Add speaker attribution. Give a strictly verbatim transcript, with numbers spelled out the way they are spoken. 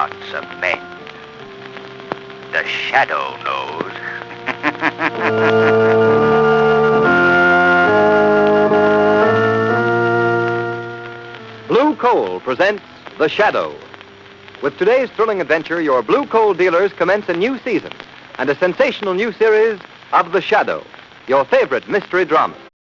Speaker 1: hearts of men. The Shadow knows.
Speaker 2: Blue Coal presents The Shadow. With today's thrilling adventure, your Blue Coal dealers commence a new season and a sensational new series of The Shadow, your favorite mystery drama.